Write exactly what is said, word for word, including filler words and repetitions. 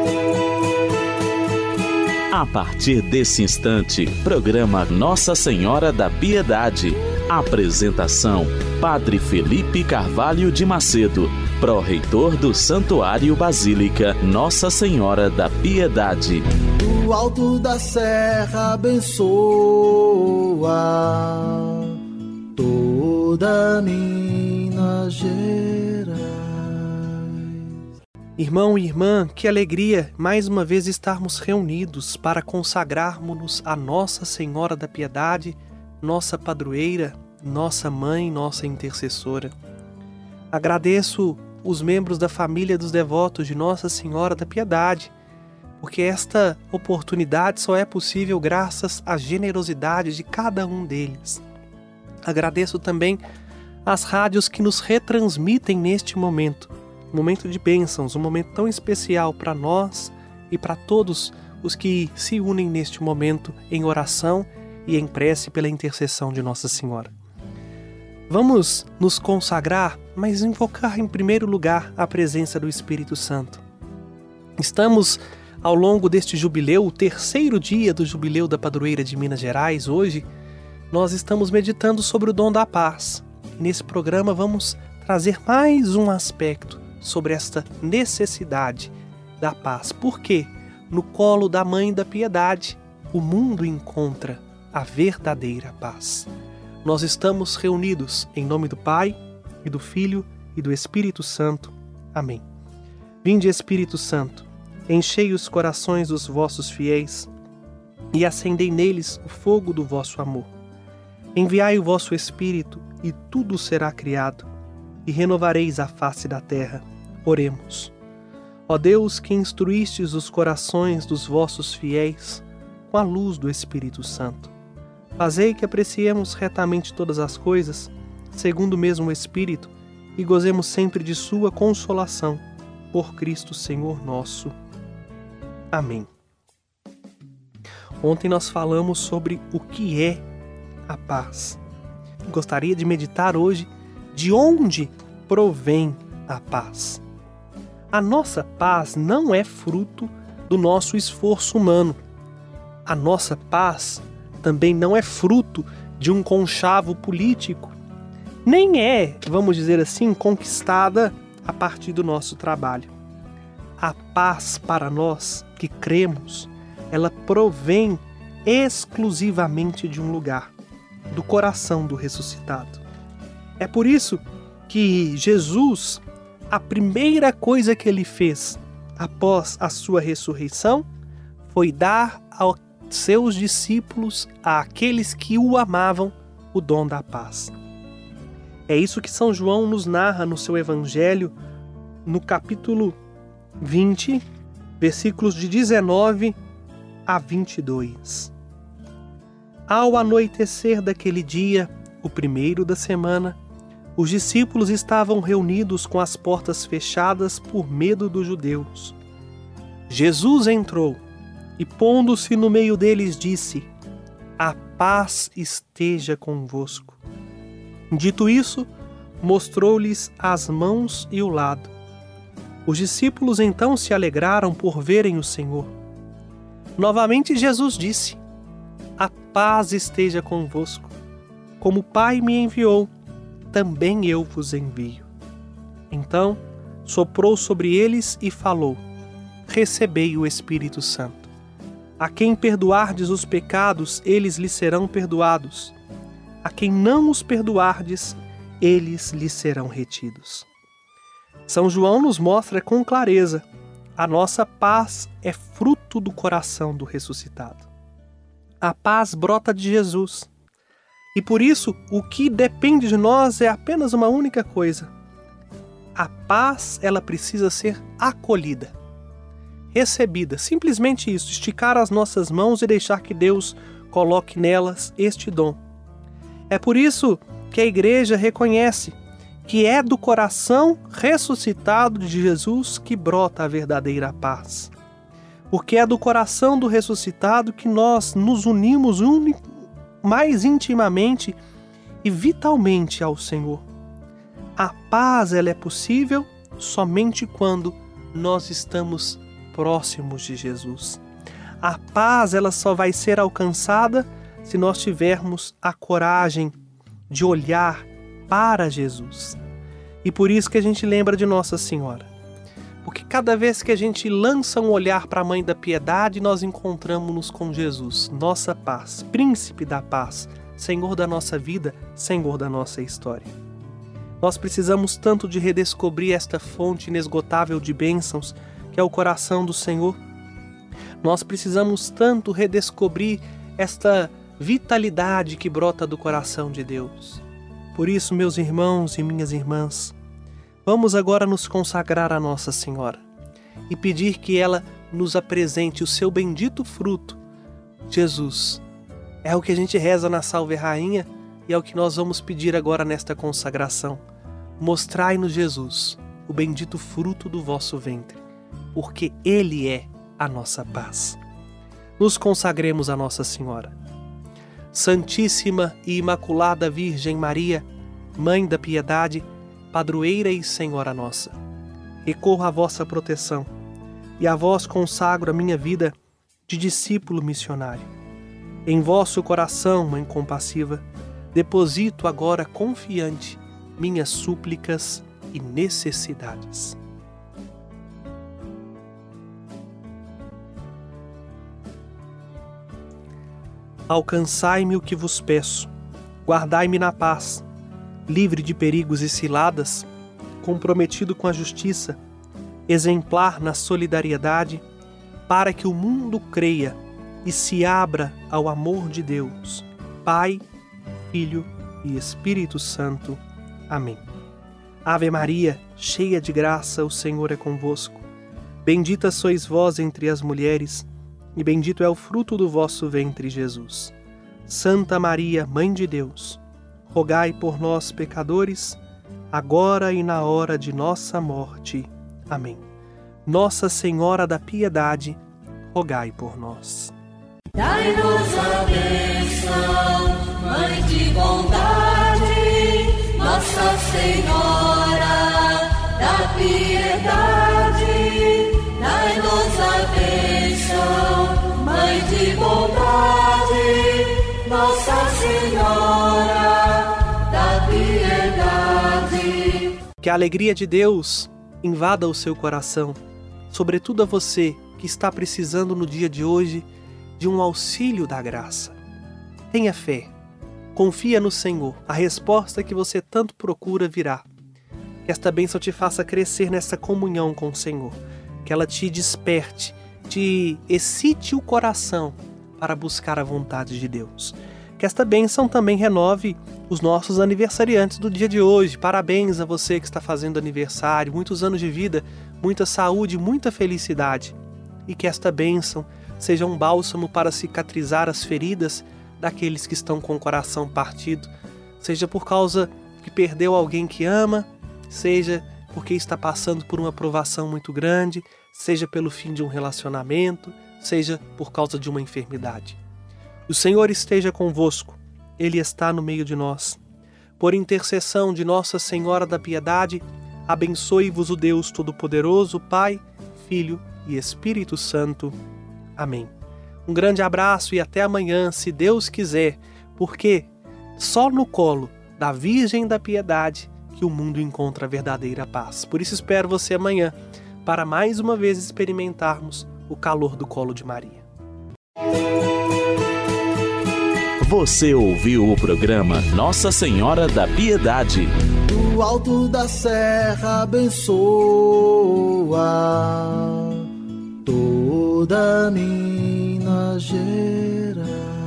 A partir desse instante, programa Nossa Senhora da Piedade. Apresentação: Padre Felipe Carvalho de Macedo, pró-reitor do Santuário Basílica Nossa Senhora da Piedade. Do alto da serra abençoa toda Minas Gerais. Irmão e irmã, que alegria mais uma vez estarmos reunidos para consagrarmos-nos a Nossa Senhora da Piedade, nossa padroeira, nossa mãe, nossa intercessora. Agradeço os membros da família dos devotos de Nossa Senhora da Piedade, porque esta oportunidade só é possível graças à generosidade de cada um deles. Agradeço também as rádios que nos retransmitem neste momento, um momento de bênçãos, um momento tão especial para nós e para todos os que se unem neste momento em oração e em prece pela intercessão de Nossa Senhora. Vamos nos consagrar, mas invocar em primeiro lugar a presença do Espírito Santo. Estamos ao longo deste jubileu, o terceiro dia do jubileu da padroeira de Minas Gerais. Hoje nós estamos meditando sobre o dom da paz. Nesse programa vamos trazer mais um aspecto sobre esta necessidade da paz. Porque no colo da Mãe da Piedade o mundo encontra a verdadeira paz. Nós estamos reunidos em nome do Pai, e do Filho, e do Espírito Santo. Amém. Vinde, Espírito Santo, enchei os corações dos vossos fiéis, e acendei neles o fogo do vosso amor. Enviai o vosso Espírito, e tudo será criado, e renovareis a face da terra. Oremos. Ó Deus, que instruístes os corações dos vossos fiéis com a luz do Espírito Santo, fazei que apreciemos retamente todas as coisas, segundo o mesmo Espírito, e gozemos sempre de sua consolação. Por Cristo Senhor nosso. Amém. Ontem nós falamos sobre o que é a paz. Gostaria de meditar hoje de onde provém a paz. A nossa paz não é fruto do nosso esforço humano. A nossa paz também não é fruto de um conchavo político, nem é, vamos dizer assim, conquistada a partir do nosso trabalho. A paz para nós que cremos, ela provém exclusivamente de um lugar, do coração do ressuscitado. É por isso que Jesus, a primeira coisa que ele fez após a sua ressurreição foi dar aos seus discípulos, àqueles que o amavam, o dom da paz. É isso que São João nos narra no seu Evangelho, no capítulo vinte, versículos de dezenove a vinte e dois. Ao anoitecer daquele dia, o primeiro da semana, os discípulos estavam reunidos com as portas fechadas por medo dos judeus. Jesus entrou e, pondo-se no meio deles, disse: "A paz esteja convosco." Dito isso, mostrou-lhes as mãos e o lado. Os discípulos então se alegraram por verem o Senhor. Novamente Jesus disse: "A paz esteja convosco. Como o Pai me enviou, também eu vos envio." Então soprou sobre eles e falou: "Recebei o Espírito Santo. A quem perdoardes os pecados, eles lhes serão perdoados. A quem não os perdoardes, eles lhes serão retidos." São João nos mostra com clareza: a nossa paz é fruto do coração do ressuscitado. A paz brota de Jesus. E por isso, o que depende de nós é apenas uma única coisa. A paz, ela precisa ser acolhida, recebida. Simplesmente isso, esticar as nossas mãos e deixar que Deus coloque nelas este dom. É por isso que a Igreja reconhece que é do coração ressuscitado de Jesus que brota a verdadeira paz. Porque é do coração do ressuscitado que nós nos unimos uni- mais intimamente e vitalmente ao Senhor. A paz, ela é possível somente quando nós estamos próximos de Jesus. A paz, ela só vai ser alcançada se nós tivermos a coragem de olhar para Jesus. E por isso que a gente lembra de Nossa Senhora. Porque cada vez que a gente lança um olhar para a Mãe da Piedade, nós encontramos-nos com Jesus, nossa paz, príncipe da paz, Senhor da nossa vida, Senhor da nossa história. Nós precisamos tanto de redescobrir esta fonte inesgotável de bênçãos, que é o coração do Senhor. Nós precisamos tanto redescobrir esta vitalidade que brota do coração de Deus. Por isso, meus irmãos e minhas irmãs, vamos agora nos consagrar a Nossa Senhora e pedir que ela nos apresente o seu bendito fruto, Jesus. É o que a gente reza na Salve Rainha e é o que nós vamos pedir agora nesta consagração. Mostrai-nos, Jesus, o bendito fruto do vosso ventre, porque Ele é a nossa paz. Nos consagremos a Nossa Senhora. Santíssima e Imaculada Virgem Maria, Mãe da Piedade, Padroeira e Senhora nossa, recorro à vossa proteção e a vós consagro a minha vida de discípulo missionário. Em vosso coração, Mãe compassiva, deposito agora confiante minhas súplicas e necessidades. Alcançai-me o que vos peço, guardai-me na paz, livre de perigos e ciladas, comprometido com a justiça, exemplar na solidariedade, para que o mundo creia e se abra ao amor de Deus, Pai, Filho e Espírito Santo. Amém. Ave Maria, cheia de graça, o Senhor é convosco. Bendita sois vós entre as mulheres, e bendito é o fruto do vosso ventre, Jesus. Santa Maria, Mãe de Deus, rogai por nós, pecadores, agora e na hora de nossa morte. Amém. Nossa Senhora da Piedade, rogai por nós. Dai-nos a bênção, Mãe de bondade, Nossa Senhora da Piedade. Dai-nos a bênção, Mãe de bondade, Nossa Senhora da Piedade. Que a alegria de Deus invada o seu coração, sobretudo a você que está precisando no dia de hoje de um auxílio da graça. Tenha fé, confia no Senhor, a resposta que você tanto procura virá. Que esta bênção te faça crescer nessa comunhão com o Senhor, que ela te desperte, te excite o coração para buscar a vontade de Deus. Que esta bênção também renove os nossos aniversariantes do dia de hoje. Parabéns a você que está fazendo aniversário, muitos anos de vida, muita saúde, muita felicidade. E que esta bênção seja um bálsamo para cicatrizar as feridas daqueles que estão com o coração partido, seja por causa que perdeu alguém que ama, seja porque está passando por uma provação muito grande, seja pelo fim de um relacionamento, seja por causa de uma enfermidade. O Senhor esteja convosco, Ele está no meio de nós. Por intercessão de Nossa Senhora da Piedade, abençoe-vos o Deus Todo-Poderoso, Pai, Filho e Espírito Santo. Amém. Um grande abraço e até amanhã, se Deus quiser, porque só no colo da Virgem da Piedade que o mundo encontra a verdadeira paz. Por isso espero você amanhã, para mais uma vez experimentarmos o calor do colo de Maria. Você ouviu o programa Nossa Senhora da Piedade. Do alto da serra abençoa toda Minas Gerais.